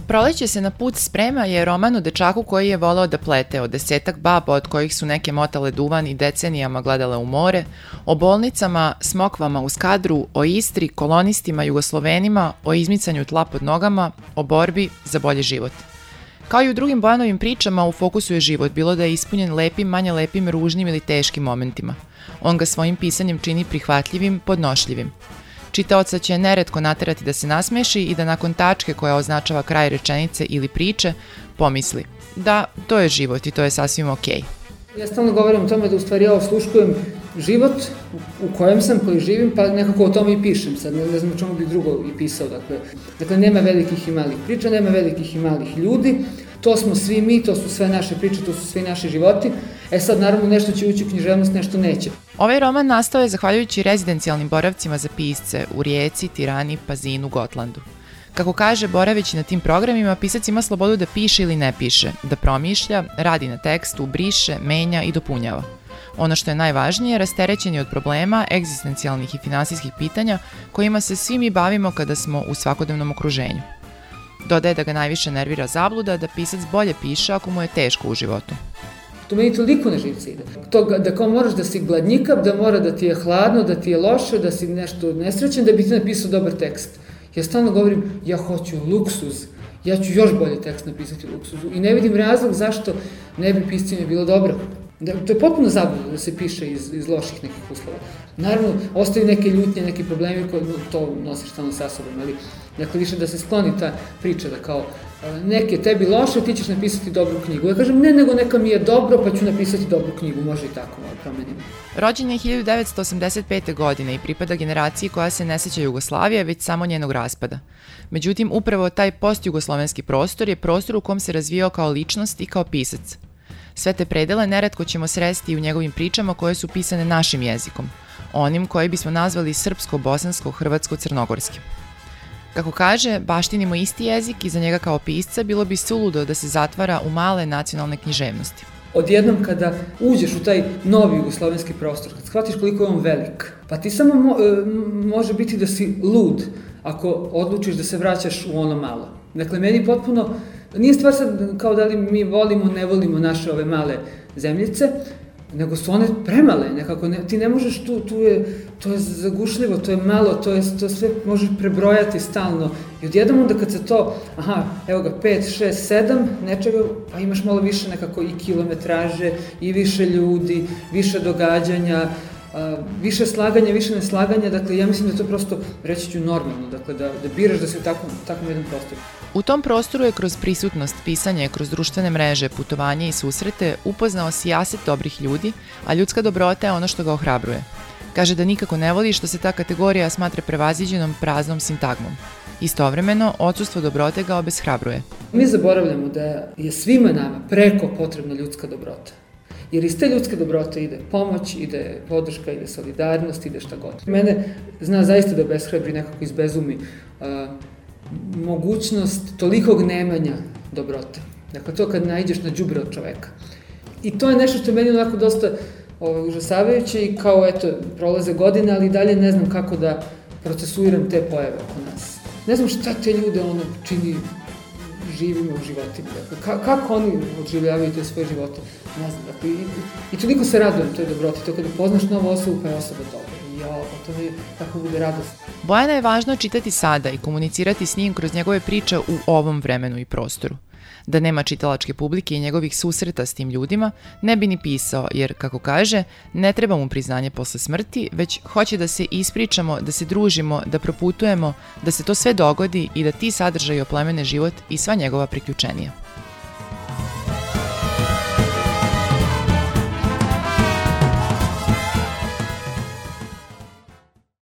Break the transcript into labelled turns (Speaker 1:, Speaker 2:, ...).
Speaker 1: Proleće se na put sprema je roman o dečaku koji je voleo da plete, o 10 baba od kojih su neke motale duvan i decenijama gledale u more, o bolnicama, smokvama u Skadru, o Istri, kolonistima, Jugoslovenima, o izmicanju tla pod nogama, o borbi za bolji život. Kao i u drugim Bojanovim pričama, u fokusu je život, bilo da je ispunjen lepim, manje lepim, ružnim ili teškim momentima. On ga svojim pisanjem čini prihvatljivim, podnošljivim. Čitaoca će neretko naterati da se nasmeši i da nakon tačke koja označava kraj rečenice ili priče pomisli da to je život i to je sasvim okej.
Speaker 2: Ja stalno govorim o tome da u stvari ja osluškujem život u kojem sam, koji živim, pa nekako o tome i pišem. Sad ne znam o čemu bih drugo i pisao. Dakle, nema velikih i malih priča, nema velikih i malih ljudi. To smo svi mi, to su sve naše priče, to su svi naši životi. Sad naravno nešto će ući u književnost, nešto neće.
Speaker 1: Ovaj roman nastao je zahvaljujući rezidencijalnim boravcima za pisce u Rijeci, Tirani, Pazinu, Gotlandu. Kako kaže, boraveći na tim programima, pisac ima slobodu da piše ili ne piše, da promišlja, radi na tekstu, briše, menja i dopunjava. Ono što je najvažnije, rasterećen je od problema, egzistencijalnih i finansijskih pitanja kojima se svi mi bavimo kada smo u svakodnevnom okruženju. Dodaje da ga najviše nervira zabluda da pisac bolje piše ako mu je teško u životu.
Speaker 2: To meni toliko na živce ide. To da kao moraš da si gladnjikav, da mora da ti je hladno, da ti je loše, da si nešto nesrećen, da bi ti napisao dobar tekst. Ja stalno govorim, ja hoću luksuz, ja ću još bolje tekst napisati u luksuzu i ne vidim razlog zašto ne bi piscima bilo dobro. To je potpuno zabavno da se piše iz loših nekih uslova. Naravno, ostaju neke ljutnje, neki problemi koji to nosiš stalno sa sobom, ali dakle više da se skloni ta priča da kao neke tebi loše, ti ćeš napisati dobru knjigu. Ja kažem ne, nego neka mi je dobro, pa ću napisati dobru knjigu, može i tako, malo promenimo.
Speaker 1: Rođen je 1985. godine i pripada generaciji koja se ne seća Jugoslavije, već samo njenog raspada. Međutim, upravo taj postjugoslovenski prostor je prostor u kom se razvijao kao ličnost i kao pisac. Sve te predele neretko ćemo sresti u njegovim pričama koje su pisane našim jezikom, onim koji bismo nazvali srpsko, bosansko, hrvatsko, crnogorski. Kako kaže, baštinimo isti jezik i za njega kao pisca bilo bi suludo da se zatvara u male nacionalne književnosti.
Speaker 2: Odjednom kada uđeš u taj novi jugoslovenski prostor, kad shvatiš koliko je on velik, pa ti samo može biti da si lud ako odlučiš da se vraćaš u ono malo. Dakle, meni potpuno, nije stvar sad kao da li mi volimo, ne volimo naše ove male zemljice, nego su one premale, nekako, ti ne možeš to je zagušljivo, to je malo, to sve možeš prebrojati stalno i odjednom onda kad se to, evo ga, 5, 6, 7, nečega, pa imaš malo više nekako i kilometraže, i više ljudi, više događanja, više slaganja, više neslaganja, dakle ja mislim da to prosto, reći ću normalno, dakle da biraš da si u takvom jednom prostoru.
Speaker 1: U tom prostoru je kroz prisutnost, pisanje, kroz društvene mreže, putovanje i susrete upoznao sijaset dobrih ljudi, a ljudska dobrota je ono što ga ohrabruje. Kaže da nikako ne voli što se ta kategorija smatra prevaziđenom praznom sintagmom. Istovremeno, odsustvo dobrote ga obeshrabruje.
Speaker 2: Mi zaboravljamo da je svima nama preko potrebna ljudska dobrota. Jer iz te ljudske dobrote ide pomoć, ide podrška, ide solidarnost, ide šta god. Mene zna zaista da obeshrabri, nekako izbezumi mogućnost tolikog nemanja dobrote. Dakle, to kad naiđeš na đubre od čoveka. I to je nešto što je meni onako dosta užasavajuće i kao, eto, prolaze godine, ali dalje ne znam kako da procesuiram te pojave oko nas. Ne znam šta te ljude čini živimo u životima. Dakle, kako oni odživljavaju te svoje živote? Ne znam. Dakle, i toliko se radujem toj dobroti. To kada poznaš novu osobu, pa je osoba dobra. To mi tako bude radost.
Speaker 1: Bojana je važno čitati sada i komunicirati s njim kroz njegove priče u ovom vremenu i prostoru. Da nema čitalačke publike i njegovih susreta s tim ljudima, ne bi ni pisao, jer, kako kaže, ne treba mu priznanje posle smrti, već hoće da se ispričamo, da se družimo, da proputujemo, da se to sve dogodi i da ti sadržaji oplemene život i sva njegova priključenija.